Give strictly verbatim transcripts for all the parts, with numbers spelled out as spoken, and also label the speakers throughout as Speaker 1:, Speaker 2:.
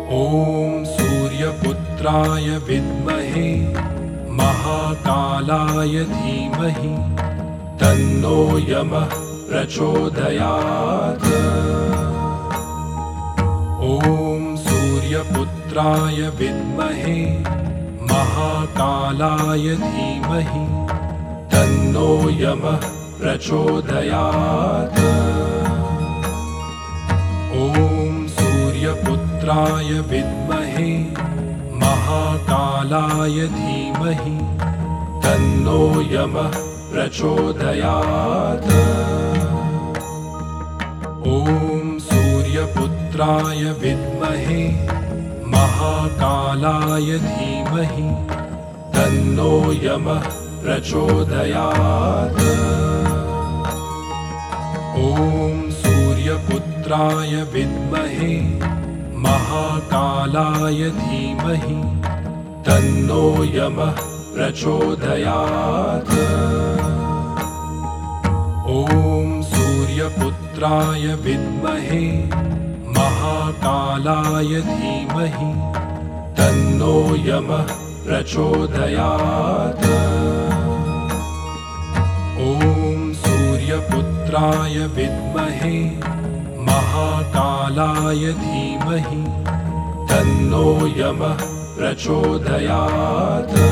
Speaker 1: ॐ सूर्यपुत्राय विद्महे महाकालाय धीमहि तन्नो यमः प्रचोदयात्। ॐ सूर्यपुत्राय विद्महे महाकालाय धीमहि तन्नो यमः प्रचोदयात्। ॐ सूर्यपुत्राय विद्महे महाकालाय धीमहि तन्नो यमः प्रचोदयात्। ॐ सूर्यपुत्राय विद्महे महाकालाय धीमहि तन्नो यमः प्रचोदयात्। ॐ सूर्यपुत्राय विद्महे महाकालाय धीमहि तन्नो यमः प्रचोदयात्। ॐ सूर्यपुत्राय विद्महे महाकालाय धीमहि तन्नो यमः प्रचोदयात्। ॐ सूर्यपुत्राय विद्महे महाकालाय धीमहि तन्नो यमः प्रचोदयात्।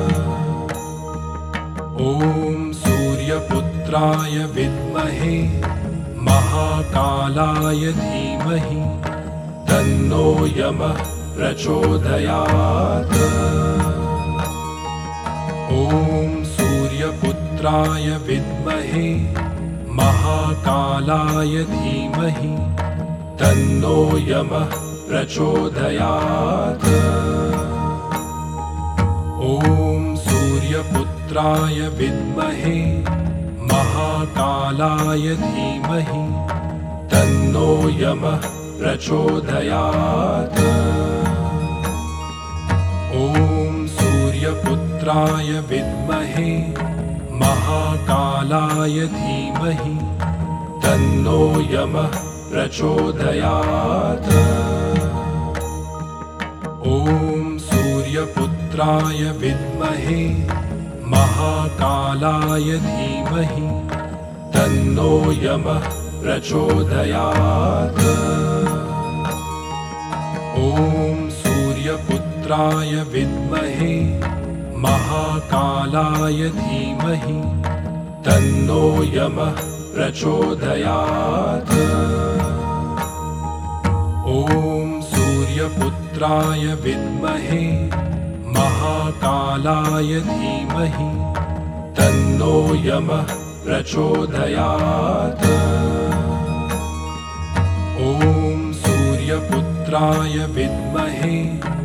Speaker 1: ॐ सूर्यपुत्राय विद्महे महाकालाय धीमहि तन्नो यमः प्रचोदयात्। ॐ सूर्यपुत्राय विद्महे महाकालाय धीमहि तन्नो यमः प्रचोदयात्। ॐ सूर्यपुत्राय विद्महे महाकालाय धीमहि तन्नो यमः प्रचोदयात्। ॐ सूर्यपुत्राय विद्महे महाकालाय धीमहि तन्नो यमः प्रचोदयात्। ॐ सूर्यपुत्राय विद्महे महाकालाय धीमहि तन्नो यमः प्रचोदयात्। ॐ सूर्यपुत्राय विद्महे महाकालाय धीमहि तन्नो यमः प्रचोदयात्। ॐ सूर्यपुत्राय विद्महे महाकालाय धीमहि तन्नो यमः प्रचोदयात्। ॐ सूर्यपुत्राय विद्महे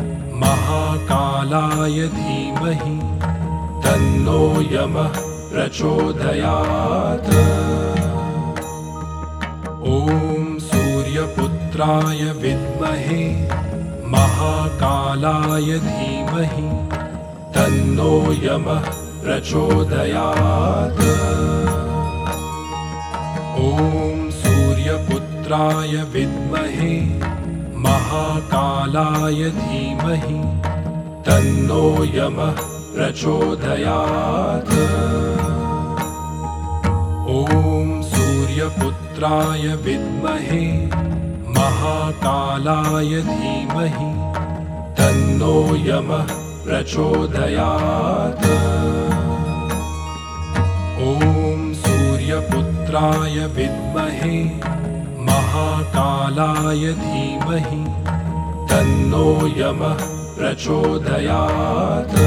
Speaker 1: महाकालाय धीमहि तन्नो यमः प्रचोदयात्। ॐ सूर्यपुत्राय विद्महे महाकालाय धीमहि तन्नो यमः प्रचोदयात्। ॐ सूर्यपुत्राय विद्महे महाकालाय धीमहि तन्नो यमः प्रचोदयात्। ॐ सूर्यपुत्राय विद्महे महाकालाय धीमहि तन्नो यमः प्रचोदयात्। ॐ सूर्यपुत्राय विद्महे महाकालाय धीमहि तन्नो यमः प्रचोदयात्।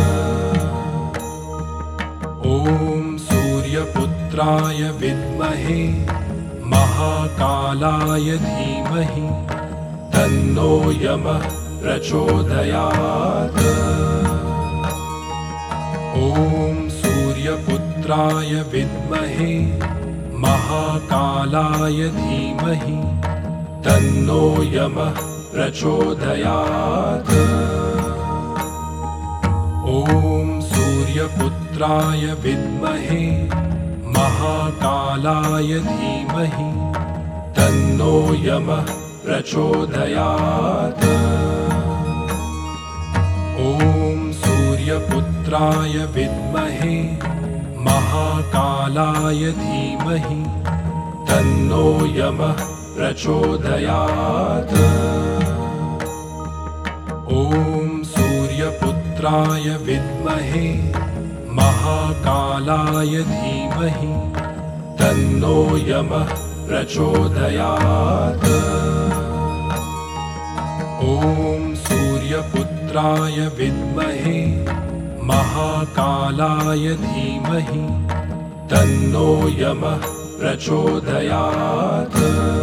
Speaker 1: ॐ सूर्यपुत्राय विद्महे महाकालाय धीमहि तन्नो यमः प्रचोदयात्। ॐ सूर्यपुत्राय विद्महे महाकालाय धीमहि तन्नो यमः प्रचोदयात्। ॐ सूर्यपुत्राय विद्महे महाकालाय धीमहि तन्नो यमः प्रचोदयात्। सूर्यपुत्राय विद्महे महाकालाय धीमहि तन्नो यमः प्रचोदयात्। ॐ सूर्यपुत्राय विद्महे महाकालाय धीमहि तन्नो यमः प्रचोदयात्। ॐ सूर्यपुत्राय विद्महे महाकालाय धीमहि तन्नो यमः प्रचोदयात्।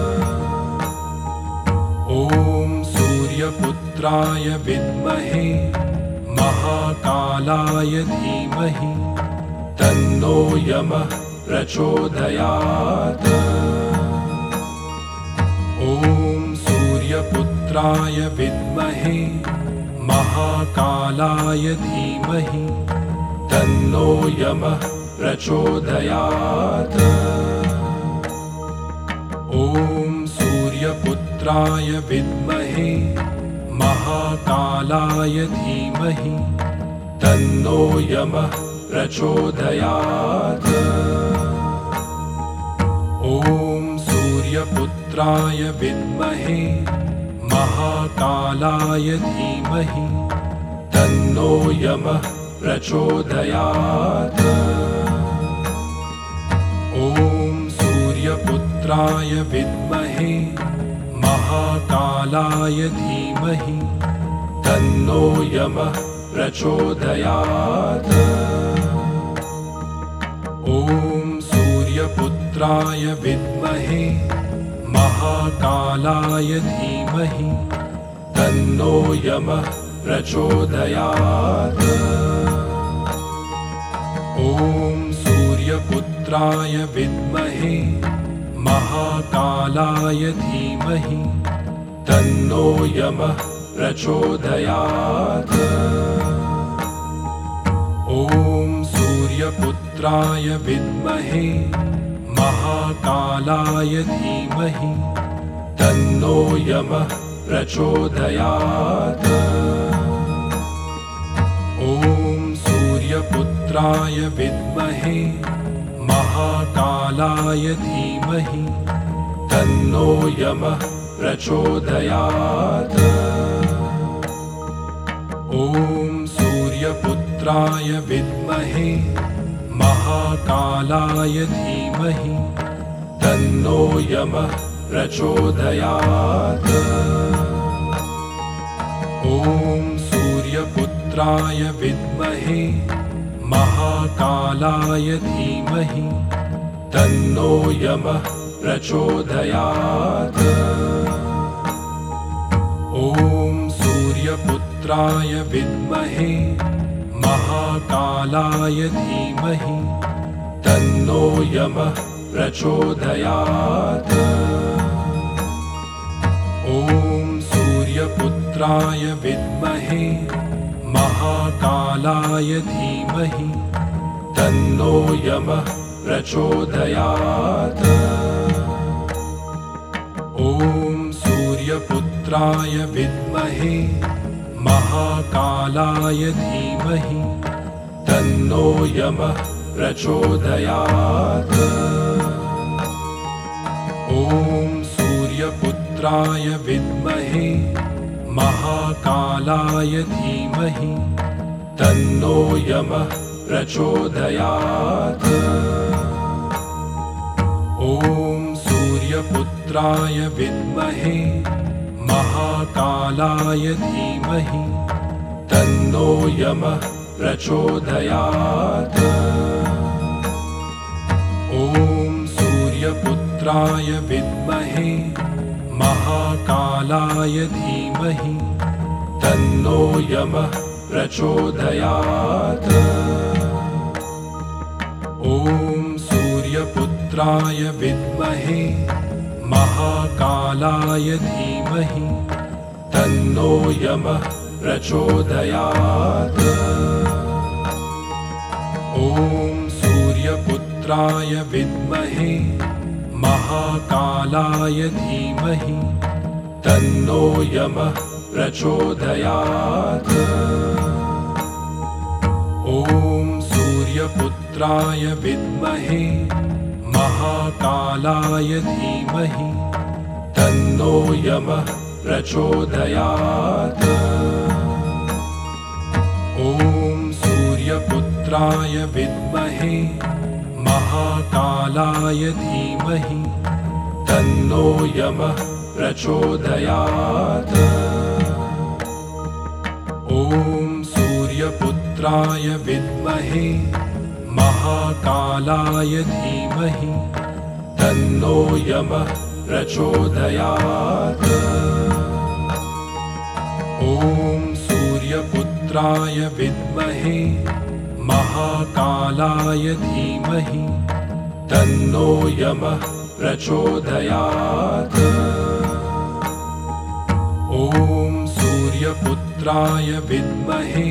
Speaker 1: ॐ सूर्यपुत्राय विद्महे महाकालाय धीमहि तन्नो यमः प्रचोदयात्। ॐ सूर्यपुत्राय विद्महे महाकालाय धीमहि तन्नो यमः प्रचोदयात्। ॐ सूर्यपुत्राय विद्महे महाकालाय धीमहि तन्नो यमः प्रचोदयात्। ॐ सूर्यपुत्राय विद्महे महाकालाय धीमहि तन्नो यमः प्रचोदयात्। ॐ सूर्यपुत्राय विद्महे महाकालाय धीमहि तन्नो यमः प्रचोदयात्। ॐ सूर्यपुत्राय विद्महे महाकालाय धीमहि तन्नो यमः प्रचोदयात्। ॐ सूर्यपुत्राय विद्महे महाकालाय धीमहि तन्नो यमः प्रचोदयात्। ॐ सूर्यपुत्राय विद्महे महाकालाय धीमहि तन्नो यमः प्रचोदयात्। ॐ सूर्यपुत्राय विद्महे महाकालाय धीमहि तन्नो यमः प्रचोदयात्। ॐ सूर्यपुत्राय विद्महे महाकालाय धीमहि तन्नो यमः प्रचोदयात्। ॐ सूर्यपुत्राय विद्महे महाकालाय धीमहि तन्नो यमः प्रचोदयात्। ॐ सूर्यपुत्राय विद्महे महाकालाय धीमहि तन्नो यमः प्रचोदयात्। ॐ सूर्यपुत्राय विद्महे महाकालाय धीमहि तन्नो यमः प्रचोदयात्। ॐ सूर्यपुत्राय विद्महे महाकालाय धीमहि तन्नो यमः प्रचोदयात्। ॐ सूर्यपुत्राय विद्महे महाकालाय धीमहि तन्नो यमः प्रचोदयात्। ॐ सूर्यपुत्राय विद्महे महाकालाय धीमहि तन्नो यमः प्रचोदयात्। ॐ सूर्यपुत्राय विद्महे महाकालाय धीमहि तन्नो यमः प्रचोदयात्। ॐ सूर्यपुत्राय विद्महे महाकालाय धीमहि तन्नो यमः प्रचोदयात्। ॐ सूर्यपुत्राय विद्महे महाकालाय धीमहि तन्नो यमः प्रचोदयात्। ॐ सूर्यपुत्राय विद्महे महाकालाय धीमहि तन्नो यमः प्रचोदयात्। ॐ सूर्यपुत्राय विद्महे महाकालाय धीमहि तन्नो यमः प्रचोदयात्। ॐ सूर्यपुत्राय विद्महे महाकालाय धीमहि तन्नो यमः प्रचोदयात्। ॐ सूर्यपुत्राय विद्महे महाकालाय धीमहि तन्नो यमः प्रचोदयात्। ॐ सूर्यपुत्राय विद्महे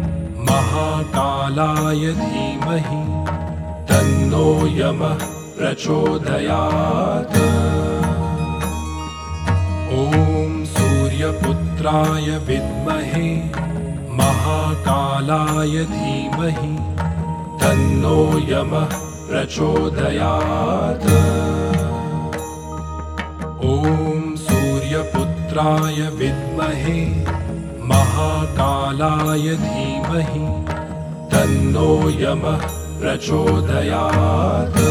Speaker 1: महाकालाय धीमहि तन्नो यमः प्रचोदयात्। ॐ सूर्यपुत्राय विद्महे महाकालाय धीमहि तन्नो यमः प्रचोदयात्। ॐ सूर्यपुत्राय विद्महे महाकालाय धीमहि तन्नो यमः प्रचोदयात्।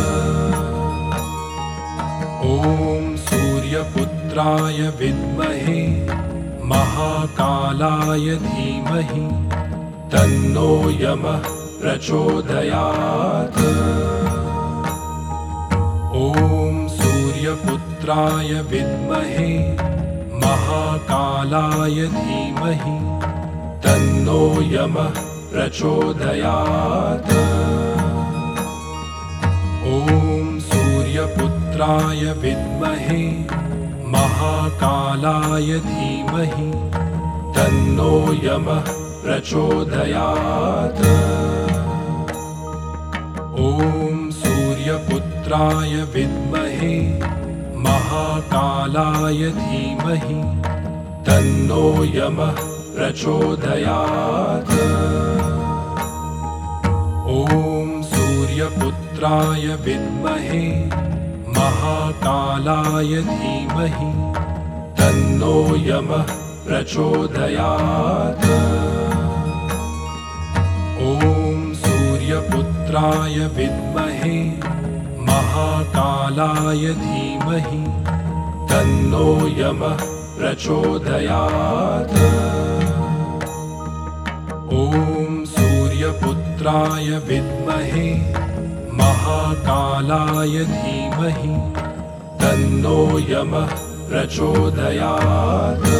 Speaker 1: ॐ सूर्यपुत्राय विद्महे महाकालाय धीमहि तन्नो यमः प्रचोदयात्। ॐ सूर्यपुत्राय विद्महे महाकालाय धीमहि तन्नो यमः प्रचोदयात्। ॐ सूर्यपुत्राय विद्महे महाकालाय धीमहि तन्नो यमः प्रचोदयात्। ॐ सूर्यपुत्राय विद्महे महाकालाय धीमहि तन्नो यमः प्रचोदयात्। ॐ सूर्यपुत्राय विद्महे महाकालाय धीमहि तन्नो यमः प्रचोदयात्। ॐ सूर्यपुत्राय विद्महे महाकालाय धीमहि तन्नो यमः प्रचोदयात्। ॐ सूर्यपुत्राय विद्महे महाकालाय धीमहि तन्नो यमः प्रचोदयात्।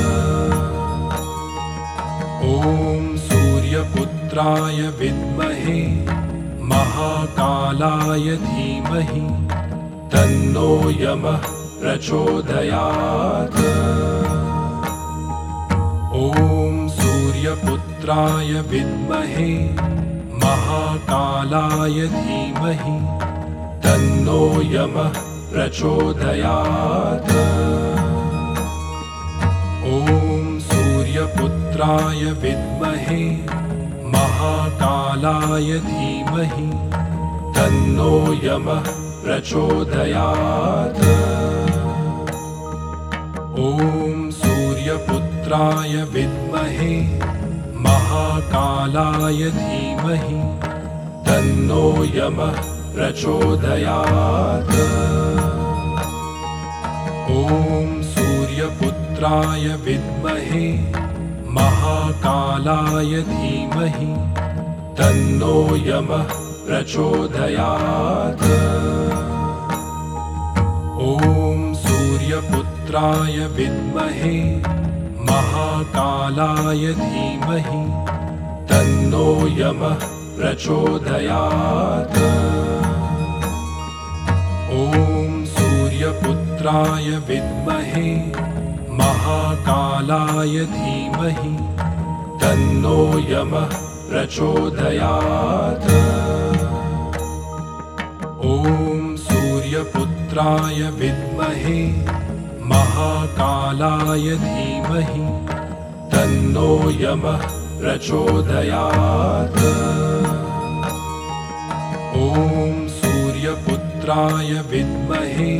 Speaker 1: ॐ सूर्यपुत्राय विद्महे महाकालाय धीमहि तन्नो यमः प्रचोदयात्। ॐ सूर्यपुत्राय विद्महे महाकालाय धीमहि तन्नो यमः प्रचोदयात्। ॐ सूर्यपुत्राय विद्महे महाकालाय धीमहि तन्नो यमः प्रचोदयात्। ॐ सूर्यपुत्राय विद्महे महाकालाय धीमहि तन्नो यमः प्रचोदयात्। ॐ सूर्यपुत्राय विद्महे महाकालाय धीमहि तन्नो यमः प्रचोदयात्। ॐ सूर्यपुत्राय विद्महे महाकालाय धीमहि तन्नो यमः प्रचोदयात्। ॐ सूर्यपुत्राय विद्महे महाकालाय धीमहि तन्नो यमः प्रचोदयात्। ॐ सूर्यपुत्राय विद्महे महाकालाय धीमहि तन्नो यमः प्रचोदयात्। ॐ सूर्यपुत्राय विद्महे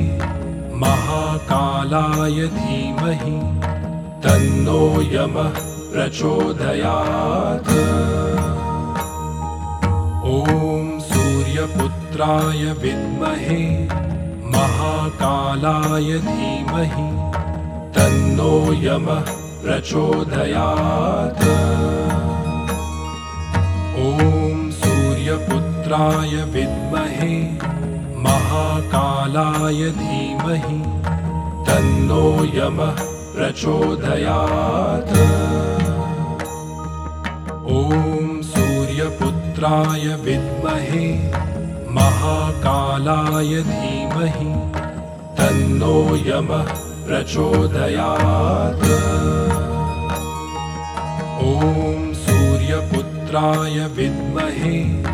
Speaker 1: महाकालाय धीमहि तन्नो यमः प्रचोदयात्। ॐ सूर्यपुत्राय विद्महे महाकालाय धीमहि तन्नो यमः प्रचोदयात्। ॐ सूर्यपुत्राय विद्महे महाकालाय धीमहि तन्नो यमः प्रचोदयात्। ॐ सूर्यपुत्राय विद्महे महाकालाय धीमहि तन्नो यमः प्रचोदयात्। ॐ सूर्यपुत्राय विद्महे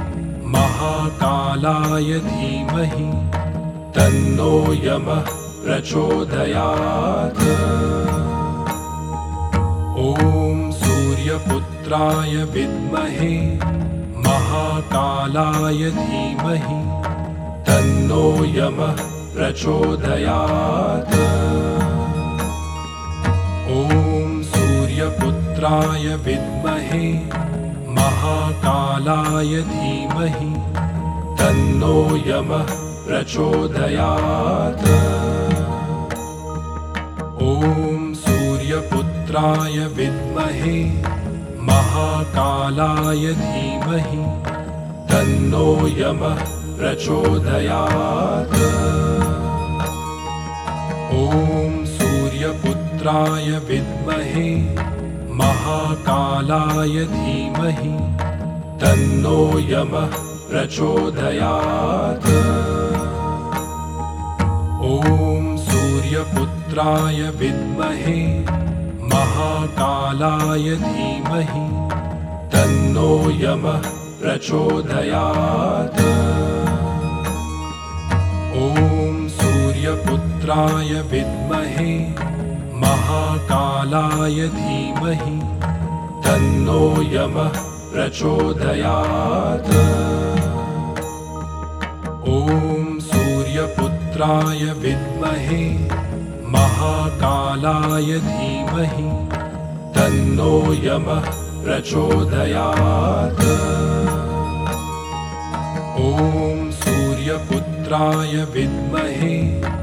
Speaker 1: महाकालाय धीमहि तन्नो यमः प्रचोदयात्। ॐ सूर्यपुत्राय विद्महे महाकालाय धीमहि तन्नो यमः प्रचोदयात्। ॐ सूर्यपुत्राय विद्महे महाकालाय धीमहि तन्नो यमः प्रचोदयात्। ॐ सूर्यपुत्राय विद्महे महाकालाय धीमहि तन्नो यमः प्रचोदयात्। ॐ सूर्यपुत्राय विद्महे महाकालाय धीमहि तन्नो यमः प्रचोदयात्। ॐ सूर्यपुत्राय विद्महे महाकालाय धीमहि तन्नो यमः प्रचोदयात्। ॐ सूर्यपुत्राय विद्महे महाकालाय धीमहि तन्नो यमः प्रचोदयात्। ॐ सूर्यपुत्राय विद्महे महाकालाय धीमहि तन्नो यमः प्रचोदयात्। ॐ सूर्यपुत्राय विद्महे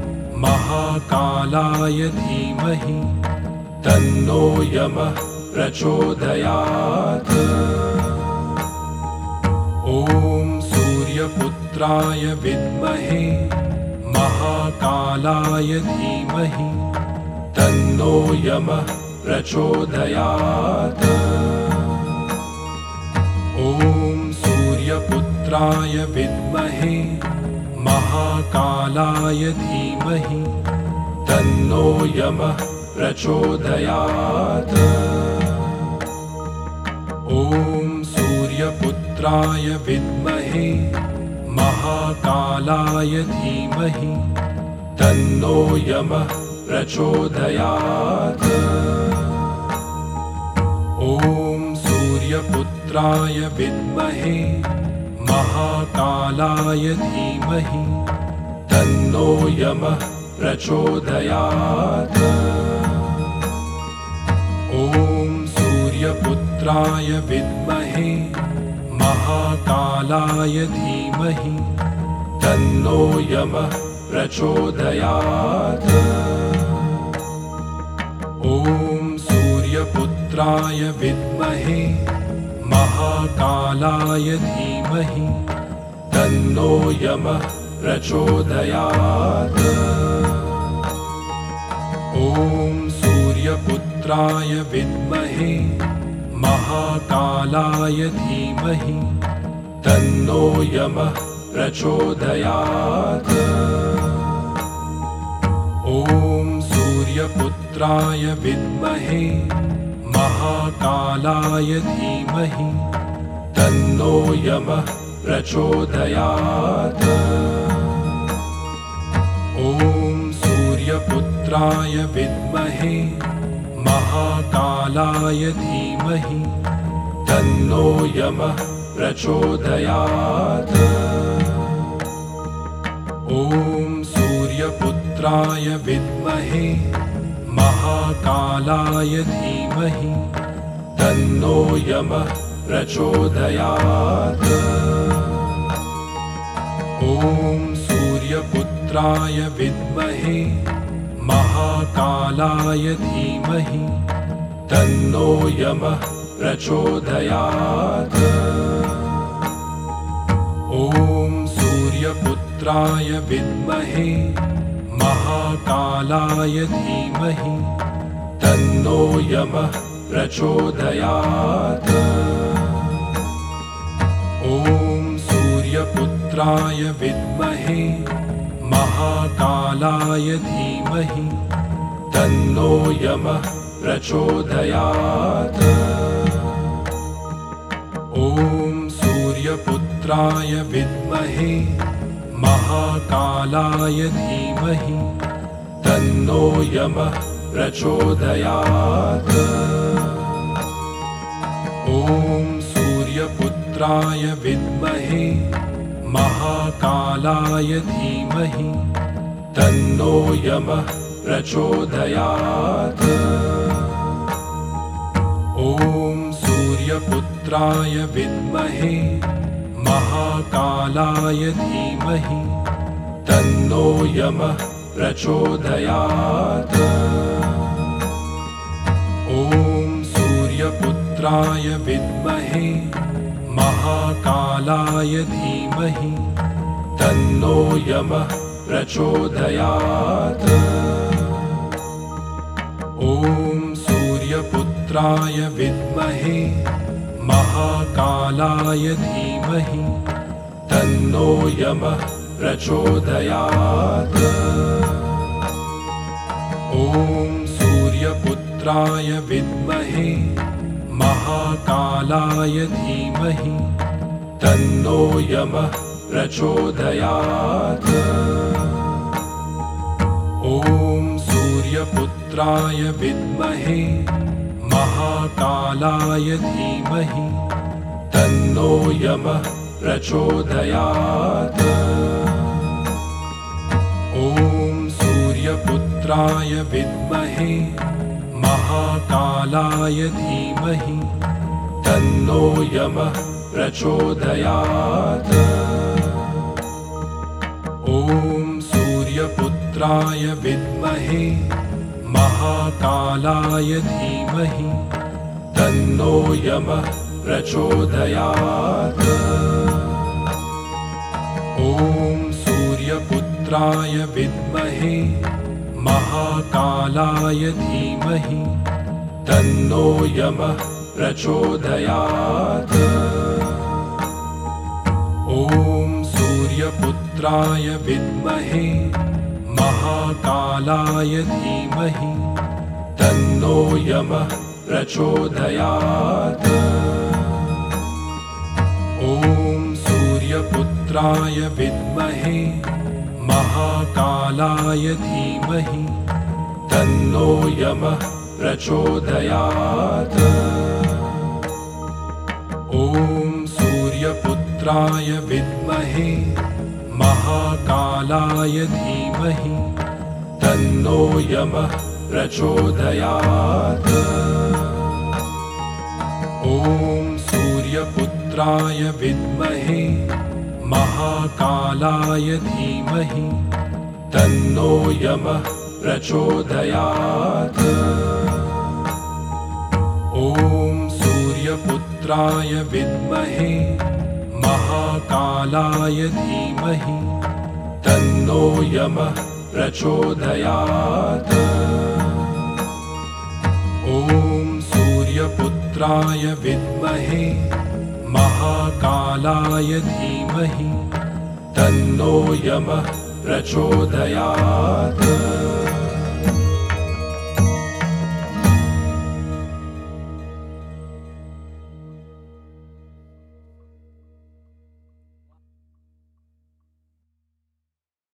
Speaker 1: महाकालाय धीमहि तन्नो यमः प्रचोदयात्। ॐ सूर्यपुत्राय विद्महे महाकालाय धीमहि तन्नो यमः प्रचोदयात्। ॐ सूर्यपुत्राय विद्महे महाकालाय धीमहि तन्नो यमः प्रचोदयात्। ॐ सूर्यपुत्राय विद्महे महाकालाय धीमहि तन्नो यमः प्रचोदयात्। ॐ सूर्यपुत्राय विद्महे महाकालाय धीमहि तन्नो यमः प्रचोदयात्। ॐ सूर्यपुत्राय विद्महे महाकालाय धीमहि तन्नो यमः प्रचोदयात्। ॐ सूर्यपुत्राय विद्महे महाकालाय धीमहि तन्नो यमः प्रचोदयात्। ॐ सूर्यपुत्राय विद्महे महाकालाय धीमहि तन्नो यमः प्रचोदयात्। ॐ सूर्यपुत्राय विद्महे महाकालाय धीमहि तन्नो यमः प्रचोदयात्। ॐ सूर्यपुत्राय विद्महे महाकालाय धीमहि तन्नो यमः प्रचोदयात्। ॐ सूर्यपुत्राय विद्महे महाकालाय धीमहि तन्नो यमः प्रचोदयात्। ॐ सूर्यपुत्राय विद्महे महाकालाय धीमहि तन्नो यमः प्रचोदयात्। ॐ सूर्यपुत्राय विद्महे महाकालाय धीमहि तन्नो यमः प्रचोदयात्। ॐ सूर्यपुत्राय विद्महे महाकालाय धीमहि तन्नो यमः प्रचोदयात्। ॐ सूर्यपुत्राय विद्महे महाकालाय धीमहि तन्नो यमः प्रचोदयात्। ॐ सूर्यपुत्राय विद्महे महाकालाय धीमहि तन्नो यमः प्रचोदयात्। ॐ सूर्यपुत्राय विद्महे महाकालाय धीमहि तन्नो यमः प्रचोदयात्। ॐ सूर्यपुत्राय विद्महे महाकालाय धीमहि तन्नो यमः प्रचोदयात्। ॐ सूर्यपुत्राय विद्महे महाकालाय धीमहि तन्नो यमः प्रचोदयात्। ॐ सूर्यपुत्राय विद्महे महाकालाय धीमहि तन्नो यमः प्रचोदयात्। ॐ सूर्यपुत्राय विद्महे महाकालाय धीमहि तन्नो यमः प्रचोदयात्। ॐ सूर्यपुत्राय विद्महे महाकालाय धीमहि तन्नो यमः प्रचोदयात्। ॐ सूर्यपुत्राय विद्महे महाकालाय धीमहि तन्नो यमः प्रचोदयात्। ॐ सूर्यपुत्राय विद्महे महाकालाय धीमहि तन्नो यमः प्रचोदयात्। ॐ सूर्यपुत्राय विद्महे महाकालाय धीमहि तन्नो यमः प्रचोदयात्। ॐ सूर्यपुत्राय विद्महे महाकालाय धीमहि तन्नो यमः प्रचोदयात्। ॐ सूर्यपुत्राय विद्महे महाकालाय धीमहि तन्नो यमः प्रचोदयात्। ॐ सूर्यपुत्राय विद्महे महाकालाय धीमहि तन्नो यमः प्रचोदयात्। ॐ सूर्यपुत्राय विद्महे महाकालाय धीमहि तन्नो यमः प्रचोदयात्। ॐ सूर्यपुत्राय विद्महे महाकालाय धीमहि तन्नो यमः प्रचोदयात्।